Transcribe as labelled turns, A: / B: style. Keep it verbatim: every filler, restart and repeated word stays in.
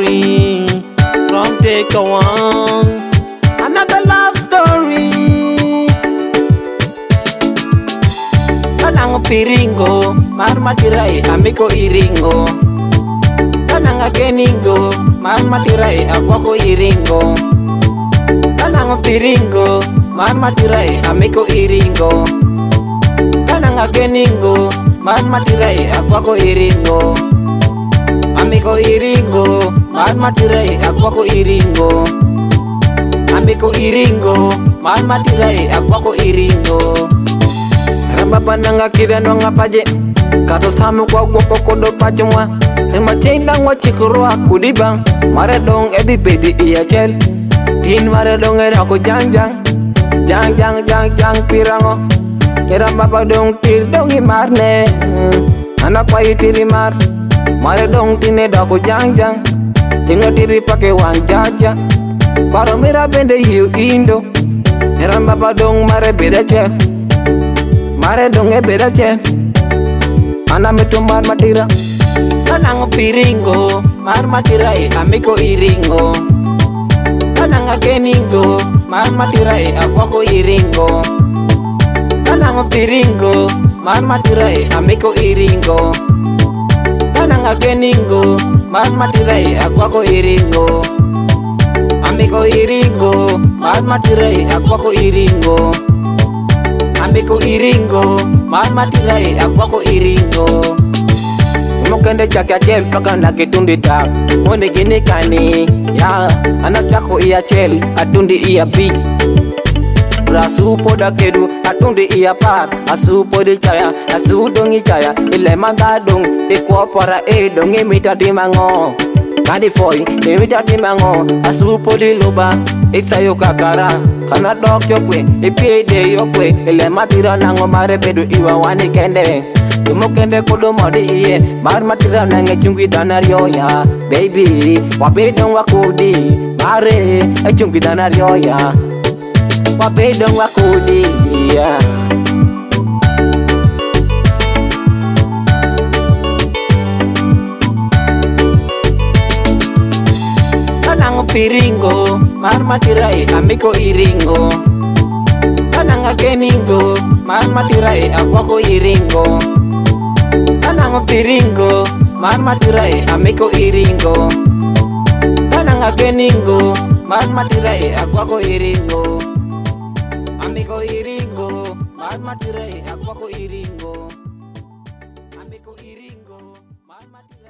A: story from take one. Another love story. Kanang piringo, mar matirai amiko iringo. Kanang geningo, mar matirai akwako iringo. Kanang piringo, mar matirai amiko iringo. Kanang geningo, mar matirai akwako iringo. Amiko iringo, mar matirai akwako iringo. Amiko iringo, mar matirai akwako iringo. Ramba nanga kira no ngapaje kato samu kwa gwoko kodo pachumwa Rima tenda ngwa chikuro akudibang Mare dong ebi pedi iya chel Tin mare dong era ko jang jang Jang jang jang jang pirango Kira baba dong tir dongi marne Anak kwa itiri mar Mare dong tine do ko jang jang Tingo tiri pake wan jaja Paro mira bende yu indo Kira baba dong mare beda chel Mare dong e beda chen Ana metu mar matira Kanang piringo Mar matira e amiko iringo Kanang geningo Mar matira e akwako iringo Kanang piringo Mar matira e amiko iringo Kanang geningo Mar matira e akwako iringo Amiko iringo Mar matira e akwako iringo Amiko iringo, mar matirai akwako iringo. Mokende chake achel paka na kitundi tak Mwene gini kani, ya Anachako iya chel, atundi iya big Rasupo da kedu, atundi iya par Asupo di chaya, asudongi chaya Ile magadong, ikwa para edong Imita di mango Kani foi, imita di mango Asupo di luba, isayo kakara Kana dok yokwe, ipide yokwe Ile matira nango mare bedu iwa wani kende Imo kende kudu modi iye Mar matira nange chungi danario ya Baby, wapedong wakudi Mare, chungi danario ya Wapedong wakudi ya Kanang piringo, mar matirai amiko iringo. Kanang geningo, mar matirai akwako iringo. Kanang piringo, mar matirai amiko iringo. Kanang geningo, mar matirai akwako iringo. Amiko iringo, mar matirai akwako iringo. Amiko iringo, mar matirai